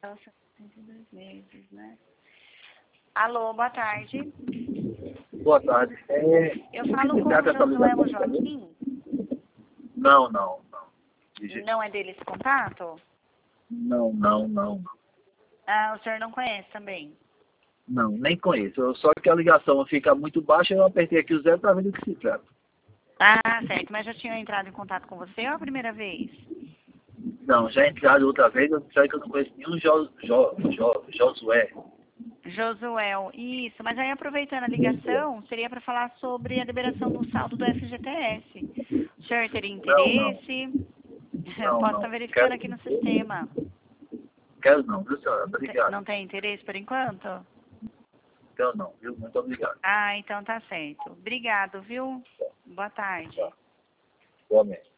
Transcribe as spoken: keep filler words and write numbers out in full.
só setenta e dois meses, né? Alô, boa tarde. Boa tarde. É, Eu falo com o Josué Joaquim? Não, não, não. Não é dele esse contato? Não, não, não. Ah, o senhor não conhece também? Não, nem conheço. Só que a ligação fica muito baixa, eu apertei aqui o zero para ver do que se trata. Ah, certo. Mas já tinha entrado em contato com você ou é a primeira vez? Não, já entraram outra vez, eu sei que eu não conheço nenhum jo, jo, jo, Josué. Josuel, isso. Mas aí, aproveitando a ligação, seria para falar sobre a liberação do saldo do F G T S. O senhor teria Não, não. interesse? Eu Não, posso não. estar verificando Quero, aqui no sistema. quero não, viu, senhora? Te- Obrigado. Não tem interesse por enquanto? Quero não, viu? Muito obrigado. Ah, então tá certo. Obrigado, viu? Boa tarde. Tá. Igualmente.